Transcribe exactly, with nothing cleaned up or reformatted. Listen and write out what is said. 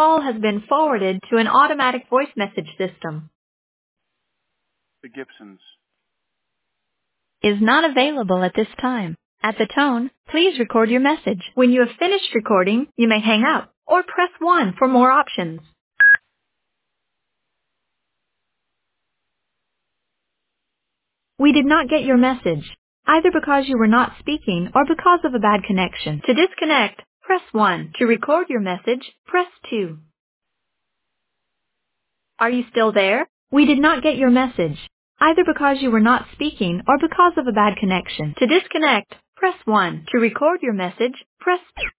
call has been forwarded to an automatic voice message system. The Gibsons. Is not available at this time. At the tone, please record your message. When you have finished recording, you may hang up or press one for more options. We did not get your message, either because you were not speaking or because of a bad connection. To disconnect, press one. To record your message, press two. Are you still there? We did not get your message, either because you were not speaking or because of a bad connection. To disconnect, press one. To record your message, press two.